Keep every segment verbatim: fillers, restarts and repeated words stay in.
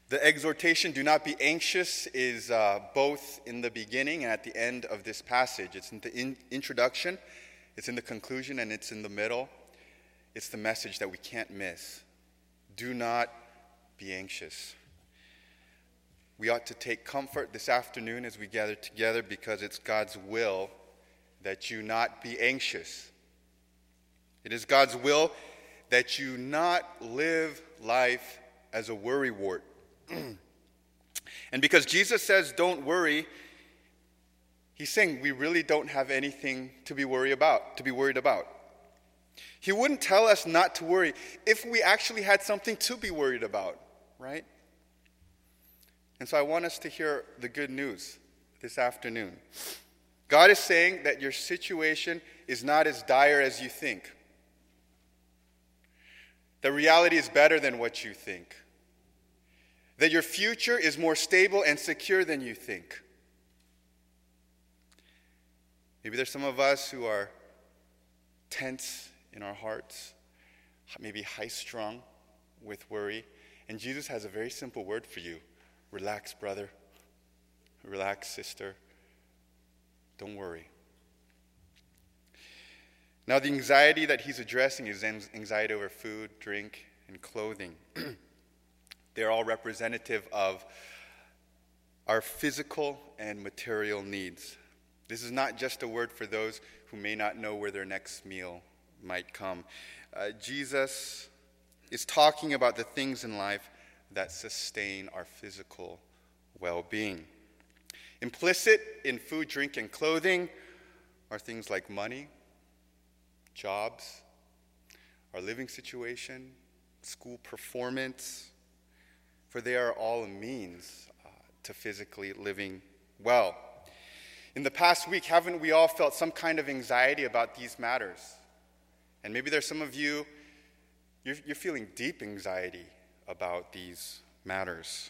The exhortation, do not be anxious, is uh, both in the beginning and at the end of this passage. It's in the in- introduction, it's in the conclusion, and it's in the middle. It's the message that we can't miss. Do not be anxious. We ought to take comfort this afternoon as we gather together because it's God's will that you not be anxious. It is God's will that you not live life as a worrywart. And because Jesus says don't worry, he's saying we really don't have anything to be worried about, to be worried about. He wouldn't tell us not to worry if we actually had something to be worried about, right? And so I want us to hear the good news this afternoon. God is saying that your situation is not as dire as you think. The reality is better than what you think. That your future is more stable and secure than you think. Maybe there's some of us who are tense in our hearts, maybe high-strung with worry. And Jesus has a very simple word for you. Relax, brother. Relax, sister. Don't worry. Now, the anxiety that he's addressing is anxiety over food, drink, and clothing. They're all representative of our physical and material needs. This is not just a word for those who may not know where their next meal might come. Uh, Jesus is talking about the things in life that sustain our physical well-being. Implicit in food, drink, and clothing are things like money, jobs, our living situation, school performance, for they are all a means uh, to physically living well. In the past week, haven't we all felt some kind of anxiety about these matters? And maybe there's some of you, you're, you're feeling deep anxiety about these matters.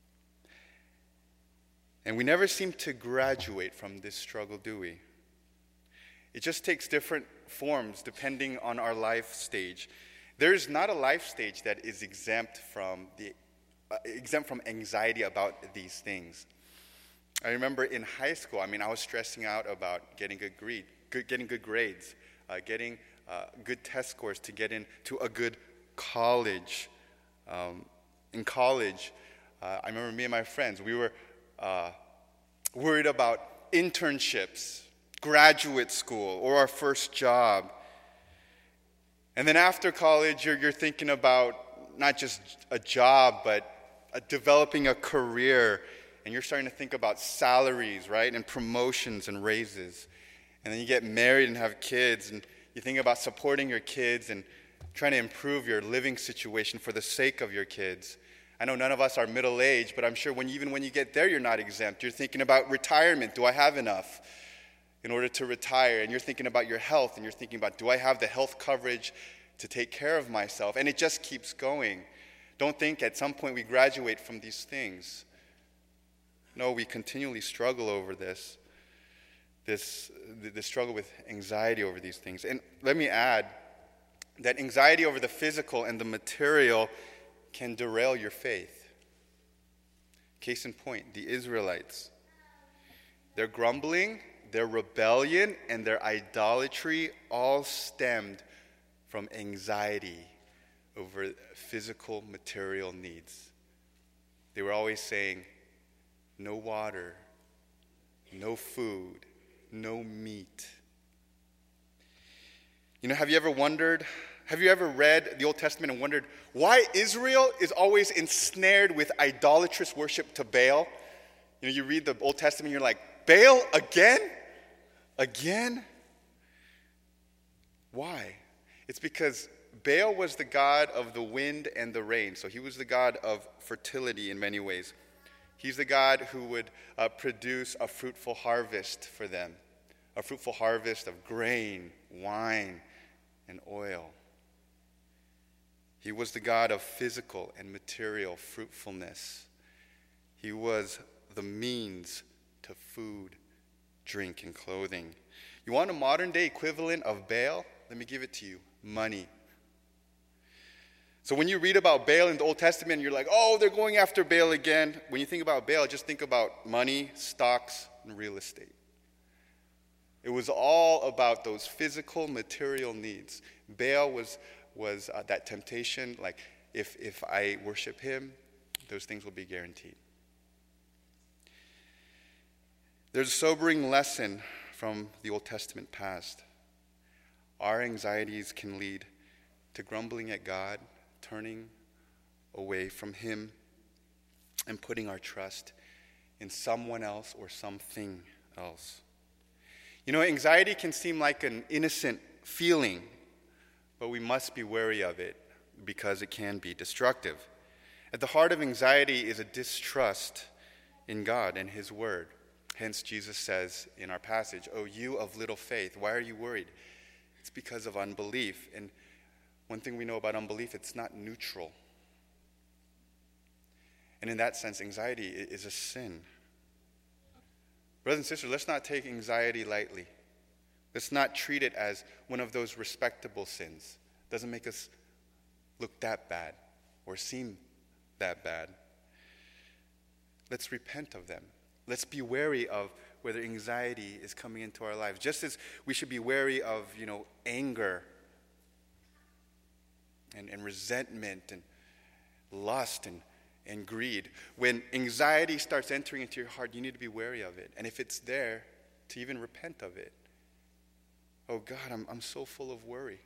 And we never seem to graduate from this struggle, do we? It just takes different forms depending on our life stage. There's not a life stage that is exempt from the uh, exempt from anxiety about these things. I remember in high school, I mean, I was stressing out about getting good grade, good, getting good grades, uh, getting uh, good test scores to get into a good college. Um, in college, uh, I remember me and my friends, we were uh, worried about internships, graduate school, or our first job. And then after college, you're, you're thinking about not just a job, but uh, developing a career. And you're starting to think about salaries, right? And promotions and raises. And then you get married and have kids. And you think about supporting your kids and trying to improve your living situation for the sake of your kids. I know none of us are middle-aged, but I'm sure when even when you get there, you're not exempt. You're thinking about retirement. Do I have enough in order to retire? And you're thinking about your health. And you're thinking about, do I have the health coverage to take care of myself? And it just keeps going. Don't think at some point we graduate from these things. No, we continually struggle over this, this, this struggle with anxiety over these things. And let me add that anxiety over the physical and the material can derail your faith. Case in point, the Israelites. Their grumbling, their rebellion, and their idolatry all stemmed from anxiety over physical, material needs. They were always saying, no water, no food, no meat. You know, have you ever wondered, have you ever read the Old Testament and wondered why Israel is always ensnared with idolatrous worship to Baal? You know, you read the Old Testament and you're like, Baal again? Again? Why? It's because Baal was the god of the wind and the rain. So he was the god of fertility in many ways. He's the God who would uh, produce a fruitful harvest for them, a fruitful harvest of grain, wine, and oil. He was the God of physical and material fruitfulness. He was the means to food, drink, and clothing. You want a modern-day equivalent of Baal? Let me give it to you. Money. So when you read about Baal in the Old Testament, you're like, oh, they're going after Baal again. When you think about Baal, just think about money, stocks, and real estate. It was all about those physical, material needs. Baal was, was uh, that temptation, like, if, if I worship him, those things will be guaranteed. There's a sobering lesson from the Old Testament past. Our anxieties can lead to grumbling at God, turning away from him, and putting our trust in someone else or something else. You know, anxiety can seem like an innocent feeling, but we must be wary of it because it can be destructive. At the heart of anxiety is a distrust in God and his word. Hence, Jesus says in our passage, "Oh, you of little faith, why are you worried?" It's because of unbelief. And one thing we know about unbelief, it's not neutral. And in that sense, anxiety is a sin. Brothers and sisters, let's not take anxiety lightly. Let's not treat it as one of those respectable sins. It doesn't make us look that bad or seem that bad. Let's repent of them. Let's be wary of whether anxiety is coming into our lives. Just as we should be wary of, you know, anger and, and resentment and lust and, and greed. When anxiety starts entering into your heart, you need to be wary of it. And if it's there, to even repent of it. Oh God, I'm I'm so full of worry.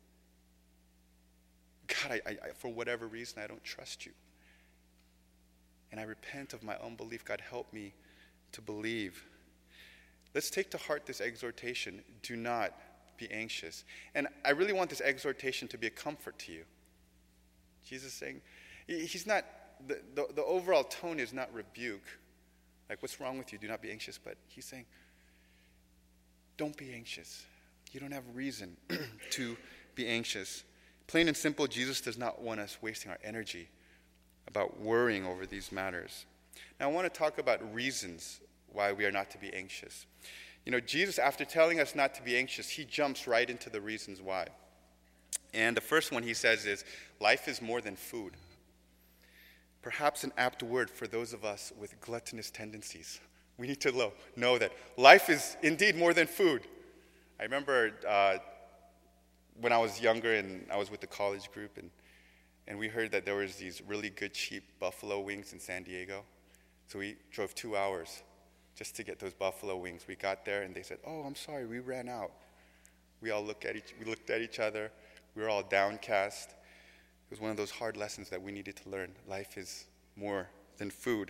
God, I, I, for whatever reason, I don't trust you. And I repent of my unbelief. God, help me to believe. Let's take to heart this exhortation. Do not be anxious. And I really want this exhortation to be a comfort to you. Jesus is saying, he's not, the, the, the overall tone is not rebuke. Like, what's wrong with you? Do not be anxious. But he's saying, don't be anxious. You don't have reason to be anxious. Plain and simple, Jesus does not want us wasting our energy about worrying over these matters. Now, I want to talk about reasons why we are not to be anxious. You know, Jesus, after telling us not to be anxious, he jumps right into the reasons why. And the first one he says is, life is more than food. Perhaps an apt word for those of us with gluttonous tendencies. We need to know, know that life is indeed more than food. I remember uh, when I was younger and I was with the college group, and, and we heard that there was these really good cheap buffalo wings in San Diego. So we drove two hours just to get those buffalo wings. We got there and they said, "Oh, I'm sorry, we ran out." We all looked at each, we looked at each other. We were all downcast. It was one of those hard lessons that we needed to learn. Life is more than food.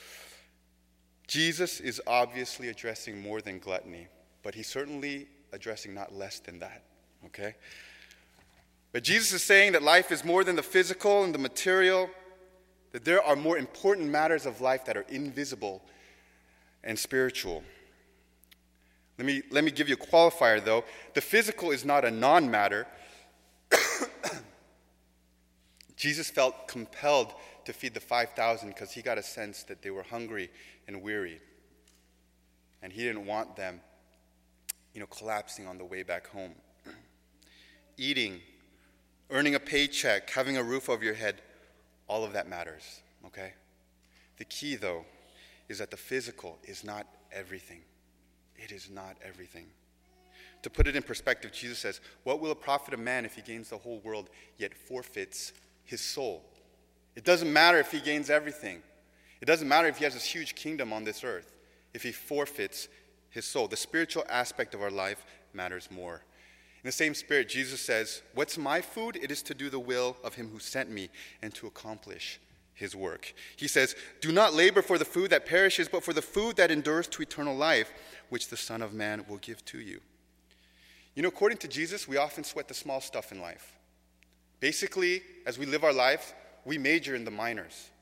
Jesus is obviously addressing more than gluttony, but he's certainly addressing not less than that, okay? But Jesus is saying that life is more than the physical and the material, that there are more important matters of life that are invisible and spiritual. Let me, let me give you a qualifier, though. The physical is not a non-matter. Jesus felt compelled to feed the five thousand because he got a sense that they were hungry and weary. And he didn't want them, you know, collapsing on the way back home. Eating, earning a paycheck, having a roof over your head, all of that matters, okay? The key, though, is that the physical is not everything. It is not everything. To put it in perspective, Jesus says, "What will it profit a man if he gains the whole world, yet forfeits his soul?" It doesn't matter if he gains everything. It doesn't matter if he has this huge kingdom on this earth, if he forfeits his soul. The spiritual aspect of our life matters more. In the same spirit, Jesus says, "What's my food? It is to do the will of him who sent me and to accomplish his work." He says, "Do not labor for the food that perishes, but for the food that endures to eternal life, which the Son of Man will give to you." You know, according to Jesus, we often sweat the small stuff in life. Basically, as we live our life, we major in the minors.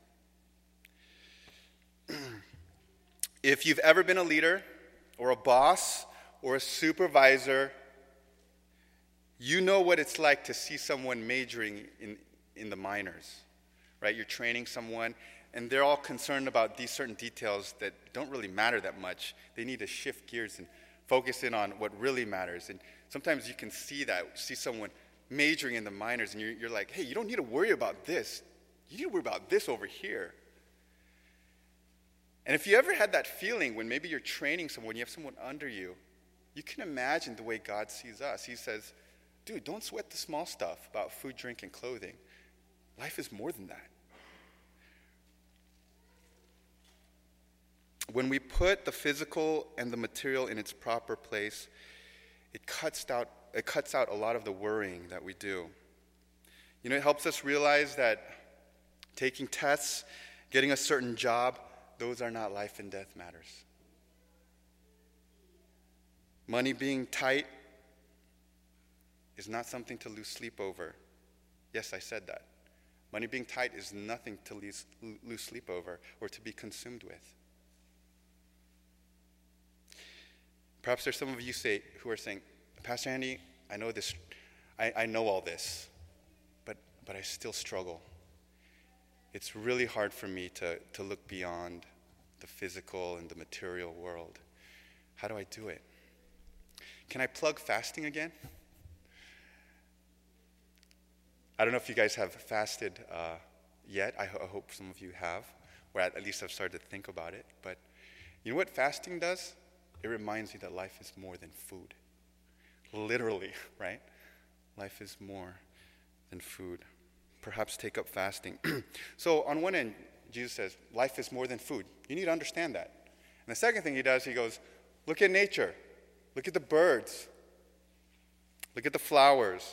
If you've ever been a leader or a boss or a supervisor, you know what it's like to see someone majoring in, in the minors, right? You're training someone, and they're all concerned about these certain details that don't really matter that much. They need to shift gears and focus in on what really matters. And sometimes you can see that, see someone majoring in the minors, and you're, you're like, hey, you don't need to worry about this. You need to worry about this over here. And if you ever had that feeling when maybe you're training someone, you have someone under you, you can imagine the way God sees us. He says, dude, don't sweat the small stuff about food, drink, and clothing. Life is more than that. When we put the physical and the material in its proper place, it cuts out, it cuts out a lot of the worrying that we do. You know, it helps us realize that taking tests, getting a certain job, those are not life and death matters. Money being tight is not something to lose sleep over. Yes, I said that. Money being tight is nothing to lose, lose sleep over or to be consumed with. Perhaps there's some of you say who are saying, Pastor Andy, I know this, I, I know all this, but but I still struggle. It's really hard for me to, to look beyond the physical and the material world. How do I do it? Can I plug fasting again? I don't know if you guys have fasted uh, yet. I, ho- I hope some of you have, or at, at least have started to think about it. But you know what fasting does? It reminds you that life is more than food. Literally, right? Life is more than food. Perhaps take up fasting. So on one end, Jesus says, life is more than food. You need to understand that. And the second thing he does, he goes, look at nature. Look at the birds. Look at the flowers.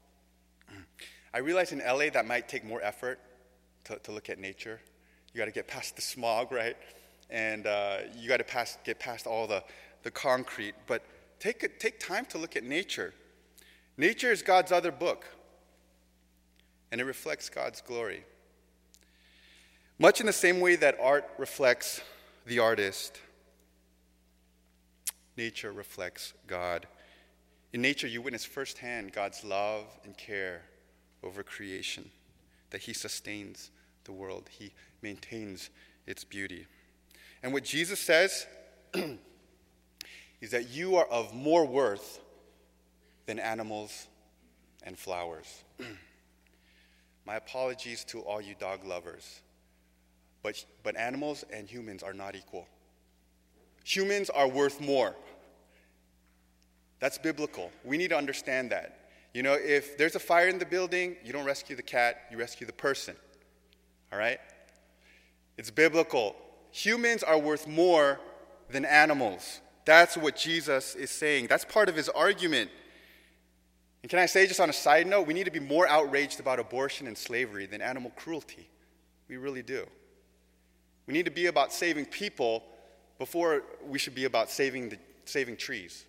I realize in L A that might take more effort to, to look at nature. You got to get past the smog, right? And uh, you got to pass, get past all the, the concrete. But take, a, take time to look at nature. Nature is God's other book. And it reflects God's glory. Much in the same way that art reflects the artist, nature reflects God. In nature, you witness firsthand God's love and care over creation, that he sustains the world, he maintains its beauty. And what Jesus says is that you are of more worth than animals and flowers. My apologies to all you dog lovers, but, but animals and humans are not equal. Humans are worth more. That's biblical. We need to understand that. You know, if there's a fire in the building, you don't rescue the cat, you rescue the person. All right? It's biblical. Humans are worth more than animals. That's what Jesus is saying. That's part of his argument. And can I say, just on a side note, we need to be more outraged about abortion and slavery than animal cruelty. We really do. We need to be about saving people before we should be about saving, the, saving trees.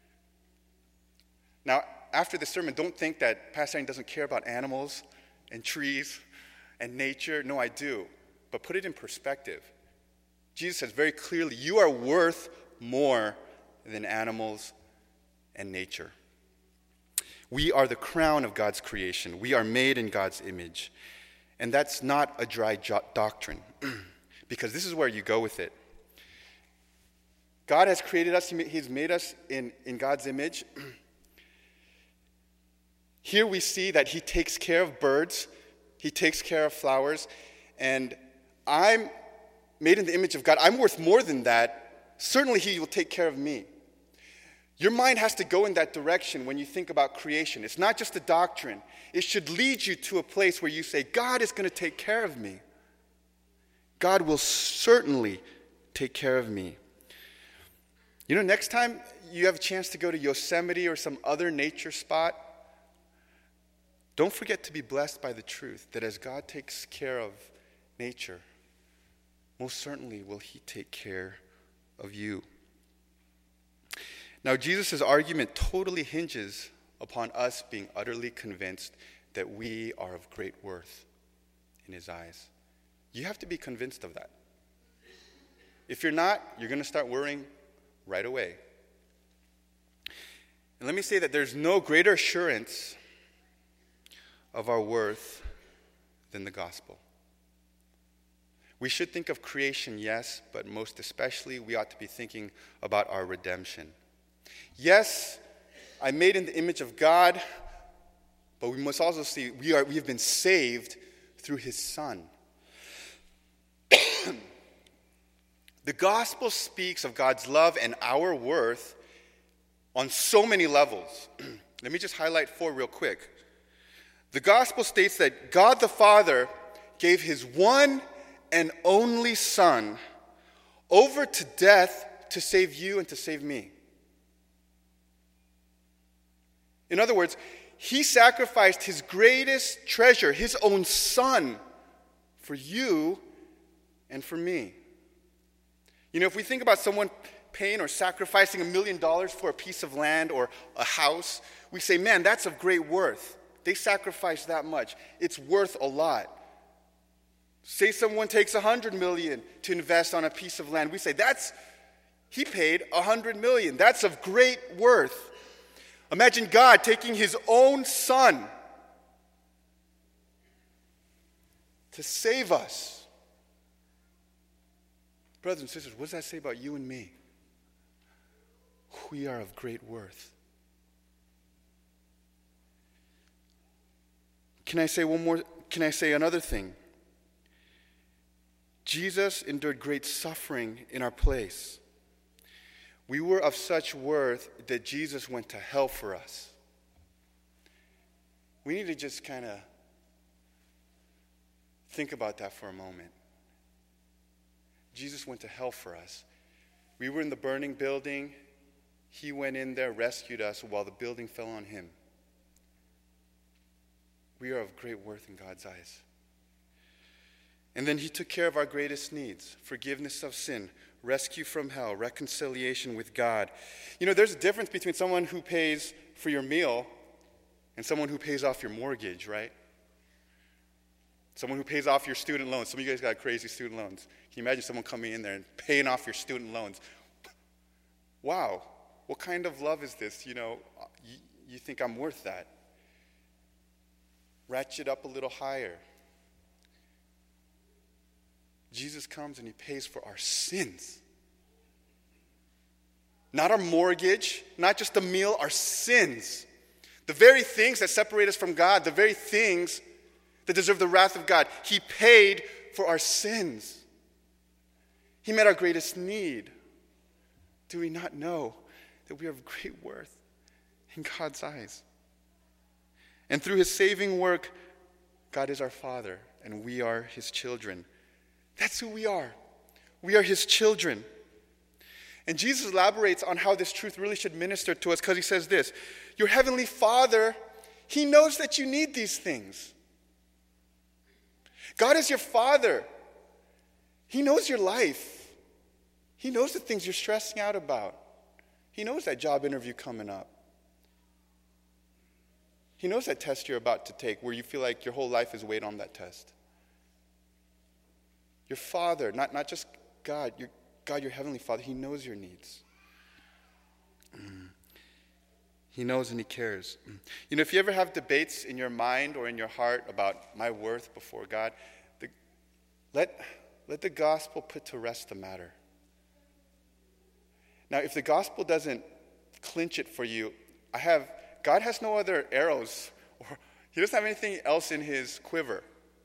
Now, after this sermon, don't think that Pastor Andy doesn't care about animals and trees and nature. No, I do. But put it in perspective. Jesus says very clearly, you are worth more than animals and nature. We are the crown of God's creation. We are made in God's image. And that's not a dry jo- doctrine, because this is where you go with it. God has created us. He's made us in, in God's image. Here we see that he takes care of birds. He takes care of flowers. And I'm made in the image of God. I'm worth more than that. Certainly he will take care of me. Your mind has to go in that direction when you think about creation. It's not just a doctrine. It should lead you to a place where you say, God is going to take care of me. God will certainly take care of me. You know, next time you have a chance to go to Yosemite or some other nature spot, don't forget to be blessed by the truth that as God takes care of nature, most certainly will he take care of you. Now, Jesus' argument totally hinges upon us being utterly convinced that we are of great worth in his eyes. You have to be convinced of that. If you're not, you're going to start worrying right away. And let me say that there's no greater assurance of our worth than the gospel. We should think of creation, yes, but most especially we ought to be thinking about our redemption. Yes, I'm made in the image of God, But we must also see we are we have been saved through his Son. The gospel speaks of God's love and our worth on so many levels. Let me just highlight four real quick. The gospel states that God the Father gave his one and only Son over to death to save you and to save me. In other words, he sacrificed his greatest treasure, his own Son, for you and for me. You know, if we think about someone paying or sacrificing a million dollars for a piece of land or a house, we say, man, that's of great worth. They sacrificed that much. It's worth a lot. Say someone takes a hundred million to invest on a piece of land. We say, that's, he paid a hundred million. That's of great worth. Imagine God taking his own Son to save us. Brothers and sisters, what does that say about you and me? We are of great worth. Can I say one more? Can I say another thing? Jesus endured great suffering in our place. We were of such worth that Jesus went to hell for us. We need to just kind of think about that for a moment. Jesus went to hell for us. We were in the burning building. He went in there, rescued us while the building fell on him. We are of great worth in God's eyes. And then he took care of our greatest needs: forgiveness of sin, rescue from hell, reconciliation with God. You know, there's a difference between someone who pays for your meal and someone who pays off your mortgage, right? Someone who pays off your student loans. Some of you guys got crazy student loans. Can you imagine someone coming in there and paying off your student loans? Wow, what kind of love is this? You know, you, you think I'm worth that. Ratchet up a little higher. Jesus comes and he pays for our sins. Not our mortgage, not just a meal, our sins. The very things that separate us from God, the very things that deserve the wrath of God. He paid for our sins. He met our greatest need. Do we not know that we are of great worth in God's eyes? And through his saving work, God is our Father, and we are his children. That's who we are. We are his children. And Jesus elaborates on how this truth really should minister to us, because he says this: your heavenly Father, he knows that you need these things. God is your Father. He knows your life. He knows the things you're stressing out about. He knows that job interview coming up. He knows that test you're about to take where you feel like your whole life is weighed on that test. Your Father, not, not just God, your, God, your Heavenly Father, he knows your needs. Mm. He knows and he cares. Mm. You know, if you ever have debates in your mind or in your heart about my worth before God, the, let, let the gospel put to rest the matter. Now, if the gospel doesn't clinch it for you, I have, God has no other arrows, or he doesn't have anything else in his quiver.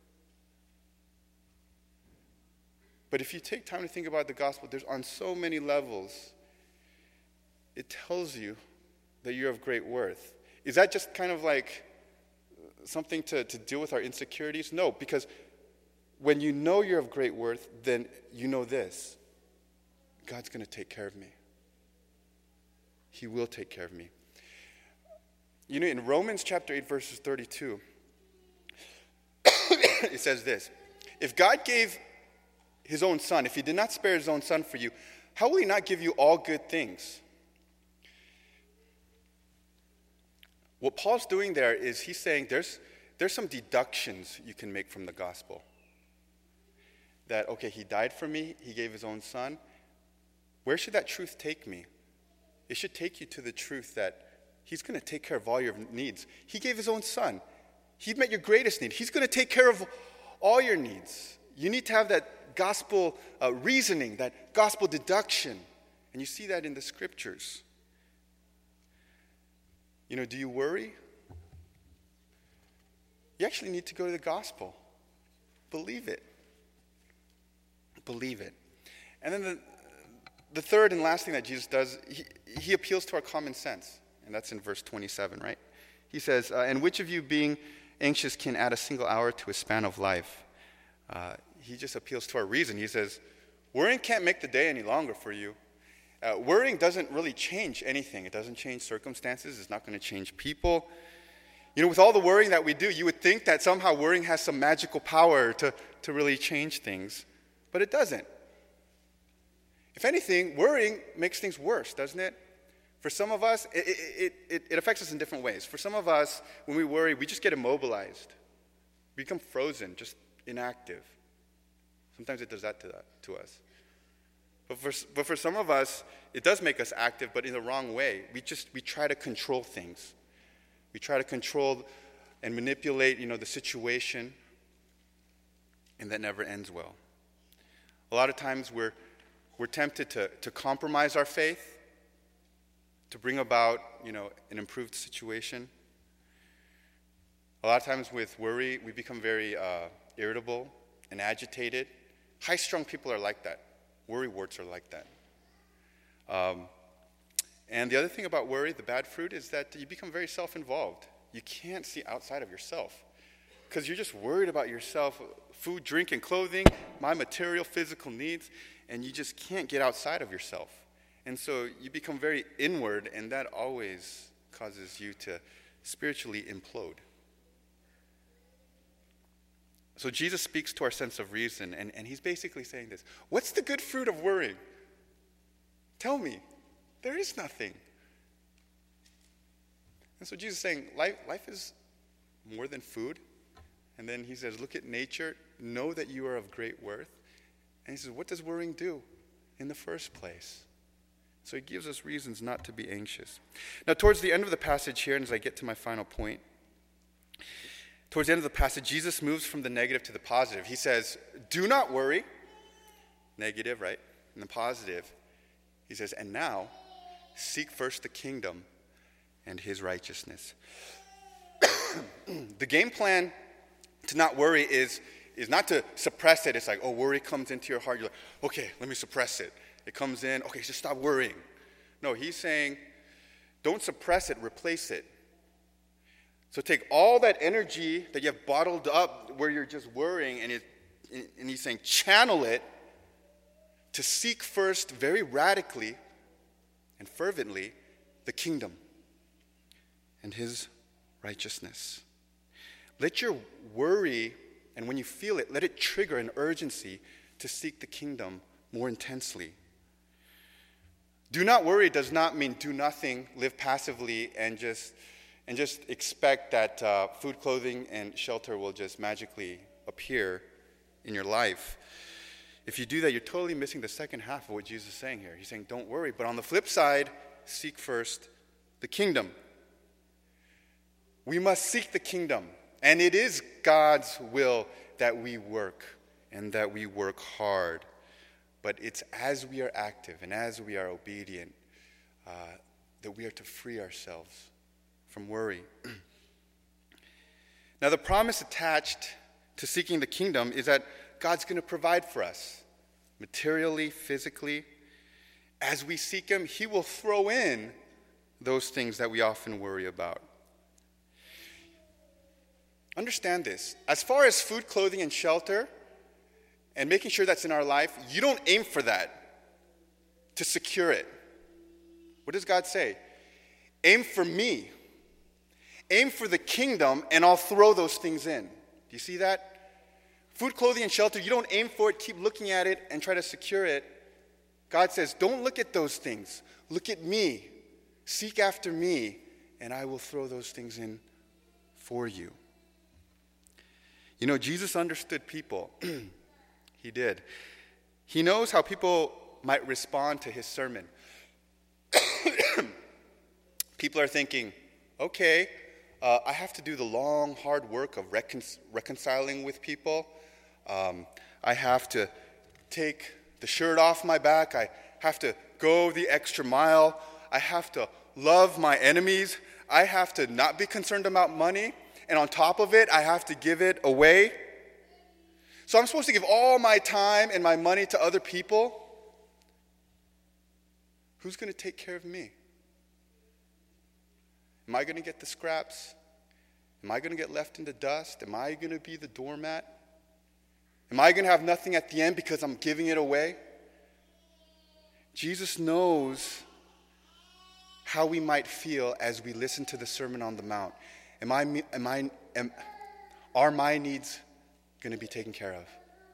But if you take time to think about the gospel, there's on so many levels, it tells you that you're of great worth. Is that just kind of like something to, to deal with our insecurities? No, because when you know you're of great worth, then you know this: God's going to take care of me. He will take care of me. You know, in Romans chapter eight, verses thirty-two, it says this: if God gave his own Son, if he did not spare his own Son for you, how will he not give you all good things? What Paul's doing there is he's saying there's, there's some deductions you can make from the gospel. That, okay, he died for me, he gave his own Son. Where should that truth take me? It should take you to the truth that he's going to take care of all your needs. He gave his own Son. He met your greatest need. He's going to take care of all your needs. You need to have that gospel uh, reasoning, that gospel deduction. And you see that in the scriptures. You know, do you worry? you actually need to go to the gospel. Believe it. Believe it. And then the, the third and last thing that Jesus does, he, he appeals to our common sense. And that's in verse twenty-seven, right? He says, uh, and which of you being anxious can add a single hour to a span of life? Uh, he just appeals to our reason. He says, worrying can't make the day any longer for you. Uh, worrying doesn't really change anything. It doesn't change circumstances. It's not going to change people. You know, with all the worrying that we do, you would think that somehow worrying has some magical power to, to really change things. But it doesn't. If anything, worrying makes things worse, doesn't it? For some of us, it, it, it, it affects us in different ways. For some of us, when we worry, we just get immobilized. We become frozen, just inactive. Sometimes it does that to, that, to us. But for, but for some of us, it does make us active, but in the wrong way. We just, we try to control things. We try to control and manipulate, you know, the situation, and that never ends well. A lot of times we're, we're tempted to, to compromise our faith, to bring about, you know, an improved situation. A lot of times with worry, we become very uh, irritable and agitated. High-strung people are like that. Worry-warts are like that. Um, and the other thing about worry, the bad fruit, is that you become very self-involved. You can't see outside of yourself because you're just worried about yourself, food, drink, and clothing, my material, physical needs, and you just can't get outside of yourself. And so you become very inward, and that always causes you to spiritually implode. So Jesus speaks to our sense of reason, and, and he's basically saying this. What's the good fruit of worrying? Tell me. There is nothing. And so Jesus is saying, life, life is more than food. And then he says, look at nature. Know that you are of great worth. And he says, what does worrying do in the first place? So he gives us reasons not to be anxious. Now, towards the end of the passage here, and as I get to my final point, towards the end of the passage, Jesus moves from the negative to the positive. He says, do not worry. Negative, right? And the positive, he says, and now, seek first the kingdom and his righteousness. The game plan to not worry is, is not to suppress it. It's like, oh, worry comes into your heart. You're like, okay, let me suppress it. It comes in, okay, just stop worrying. No, he's saying, don't suppress it, replace it. So take all that energy that you have bottled up where you're just worrying, and, it, and he's saying, channel it to seek first very radically and fervently the kingdom and his righteousness. Let your worry, and when you feel it, let it trigger an urgency to seek the kingdom more intensely. Do not worry does not mean do nothing, live passively, and just and just expect that uh, food, clothing, and shelter will just magically appear in your life. If you do that, you're totally missing the second half of what Jesus is saying here. He's saying, don't worry. But on the flip side, seek first the kingdom. We must seek the kingdom. And it is God's will that we work and that we work hard. But it's as we are active and as we are obedient uh, that we are to free ourselves from worry. Now, the promise attached to seeking the kingdom is that God's going to provide for us materially, physically. As we seek him, he will throw in those things that we often worry about. Understand this. As far as food, clothing, and shelter, and making sure that's in our life, you don't aim for that to secure it. What does God say? Aim for me. Aim for the kingdom, and I'll throw those things in. Do you see that? Food, clothing, and shelter, you don't aim for it, keep looking at it, and try to secure it. God says, don't look at those things. Look at me. Seek after me, and I will throw those things in for you. You know, Jesus understood people. He did. He knows how people might respond to his sermon. People are thinking, okay, uh, I have to do the long, hard work of recon- reconciling with people. Um, I have to take the shirt off my back. I have to go the extra mile. I have to love my enemies. I have to not be concerned about money. and on top of it, I have to give it away. So I'm supposed to give all my time and my money to other people. Who's going to take care of me? Am I going to get the scraps? Am I going to get left in the dust? Am I going to be the doormat? Am I going to have nothing at the end because I'm giving it away? Jesus knows how we might feel as we listen to the Sermon on the Mount. Am I, am I, am, are my needs going to be taken care of?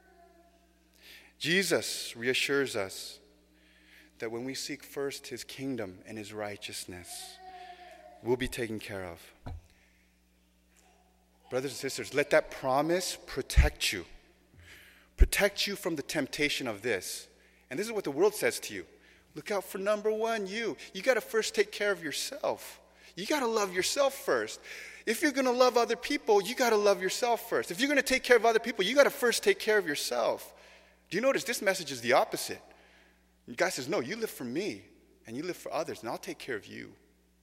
Jesus reassures us that when we seek first his kingdom and his righteousness, we'll be taken care of. Brothers and sisters, let that promise protect you. Protect you from the temptation of this. And this is what the world says to you. Look out for number one, you. You got to first take care of yourself. You got to love yourself first. If you're going to love other people, you got to love yourself first. If you're going to take care of other people, you got to first take care of yourself. Do you notice this message is the opposite? God says, no, you live for me, and you live for others, and I'll take care of you.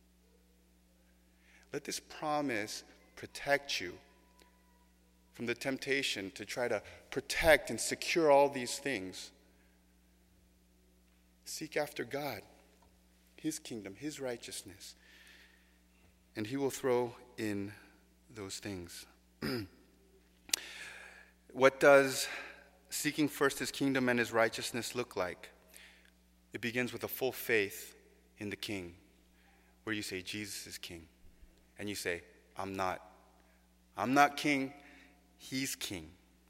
Let this promise protect you from the temptation to try to protect and secure all these things. Seek after God, his kingdom, his righteousness, and he will throw in those things. What does seeking first his kingdom and his righteousness look like? It begins with a full faith in the King, where you say, Jesus is King. And you say, I'm not. I'm not king, he's king.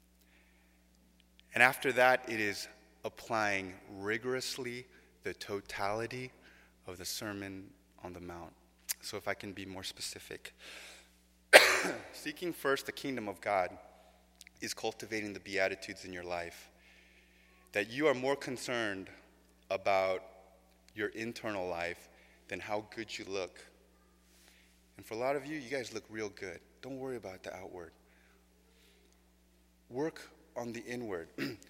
And after that, it is applying rigorously the totality of the Sermon on the Mount. So if I can be more specific. Seeking first the kingdom of God is cultivating the Beatitudes in your life. That you are more concerned about your internal life than how good you look. And for a lot of you, you guys look real good. Don't worry about the outward. Work on the inward.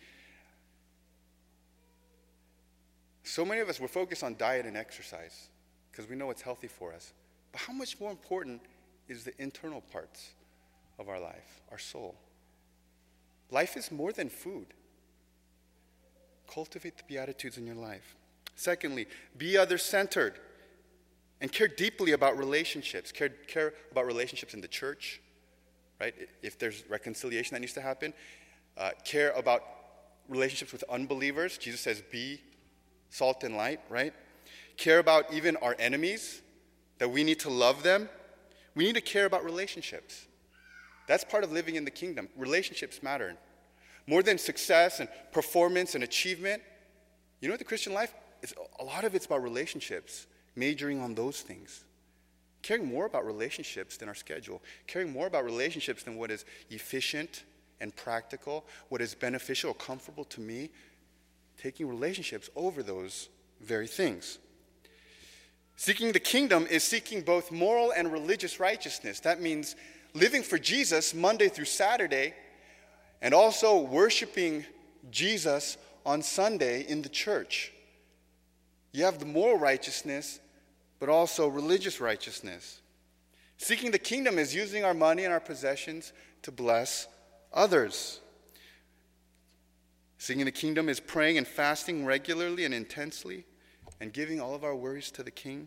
So many of us, we're focused on diet and exercise because we know it's healthy for us. But how much more important is the internal parts of our life, our soul? Life is more than food. Cultivate the Beatitudes in your life. Secondly, be other-centered and care deeply about relationships. Care, care about relationships in the church, right? If there's reconciliation that needs to happen. Uh, care about relationships with unbelievers. Jesus says, be salt and light, right? Care about even our enemies, that we need to love them. We need to care about relationships. That's part of living in the kingdom. Relationships matter. More than success and performance and achievement. You know what the Christian life is? A lot of it's about relationships. Majoring on those things. Caring more about relationships than our schedule. Caring more about relationships than what is efficient and practical, what is beneficial or comfortable to me. Taking relationships over those very things. Seeking the kingdom is seeking both moral and religious righteousness. That means living for Jesus Monday through Saturday, and also worshiping Jesus on Sunday in the church. You have the moral righteousness, but also religious righteousness. Seeking the kingdom is using our money and our possessions to bless others. Seeking the kingdom is praying and fasting regularly and intensely and giving all of our worries to the King.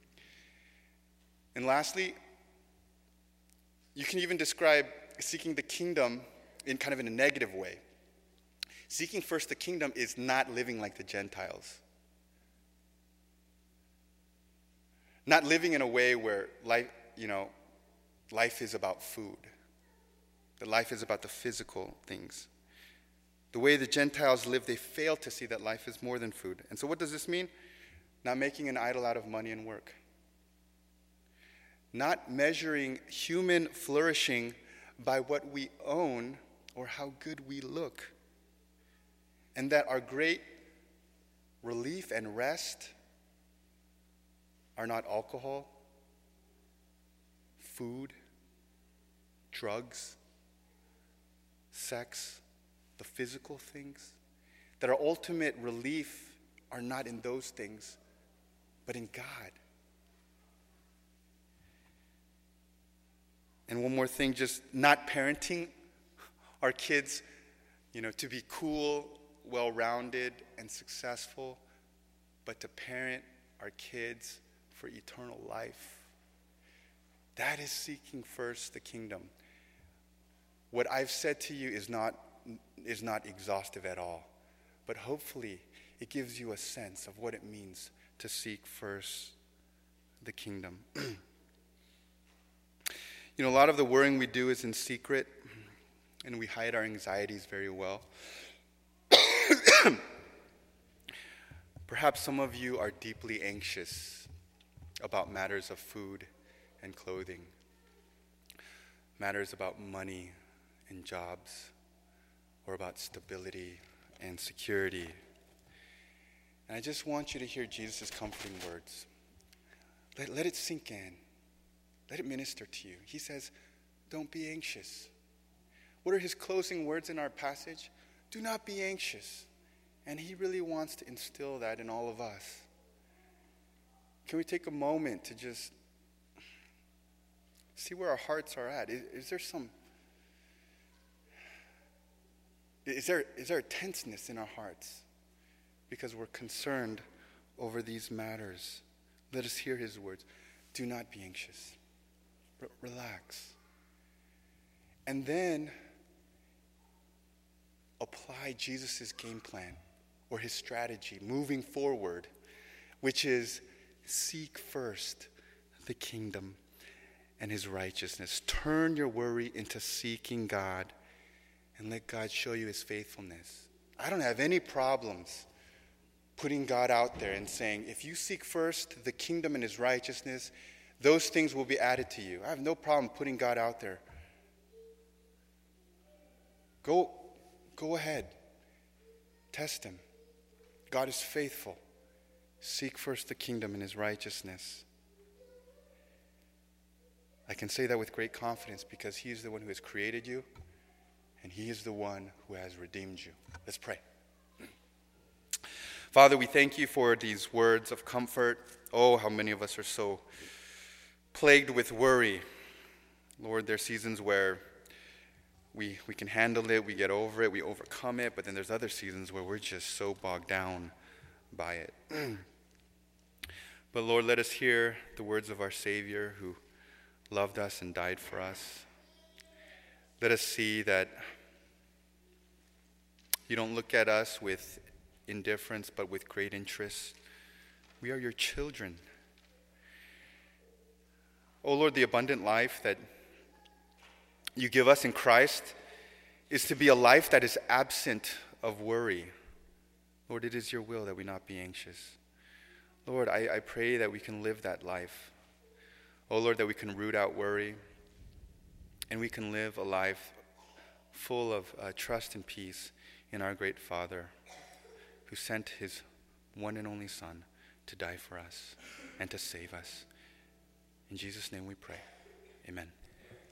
And lastly, you can even describe seeking the kingdom in kind of in a negative way. Seeking first the kingdom is not living like the Gentiles. Not living in a way where life, you know, life is about food. That life is about the physical things. The way the Gentiles live, they fail to see that life is more than food. And so what does this mean? Not making an idol out of money and work. Not measuring human flourishing by what we own or how good we look. And that our great relief and rest are not alcohol, food, drugs, sex, the physical things. That our ultimate relief are not in those things, but in God. And one more thing, just not parenting our kids, you know, to be cool, well-rounded, and successful, but to parent our kids for eternal life. That is seeking first the kingdom. What I've said to you is not, is not exhaustive at all, but hopefully it gives you a sense of what it means to seek first the kingdom. You know, a lot of the worrying we do is in secret, and we hide our anxieties very well. Perhaps some of you are deeply anxious about matters of food and clothing, matters about money and jobs, or about stability and security. And I just want you to hear Jesus' comforting words. Let, let it sink in. Let it minister to you. He says, don't be anxious. What are his closing words in our passage? Do not be anxious. And he really wants to instill that in all of us. Can we take a moment to just see where our hearts are at? Is, is there some, is there, is there a tenseness in our hearts because we're concerned over these matters? Let us hear his words. Do not be anxious. R- relax. And then apply Jesus' game plan or his strategy moving forward, which is seek first the kingdom and his righteousness. Turn your worry into seeking God and let God show you his faithfulness. I don't have any problems putting God out there and saying, if you seek first the kingdom and his righteousness, those things will be added to you. I have no problem putting God out there. Go, go ahead. Test him. God is faithful. Seek first the kingdom and his righteousness. I can say that with great confidence because he is the one who has created you and he is the one who has redeemed you. Let's pray. Father, we thank you for these words of comfort. Oh, how many of us are so plagued with worry. Lord, there are seasons where we, we can handle it, we get over it, we overcome it, but then there's other seasons where we're just so bogged down by it. But Lord, let us hear the words of our Savior who loved us and died for us. Let us see that you don't look at us with indifference, but with great interest. We are your children. Oh Lord, the abundant life that you give us in Christ is to be a life that is absent of worry. Lord, it is your will that we not be anxious. Lord, I, I pray that we can live that life. Oh Lord, that we can root out worry and we can live a life full of uh, trust and peace in our great Father who sent his one and only Son to die for us and to save us. In Jesus' name we pray. Amen.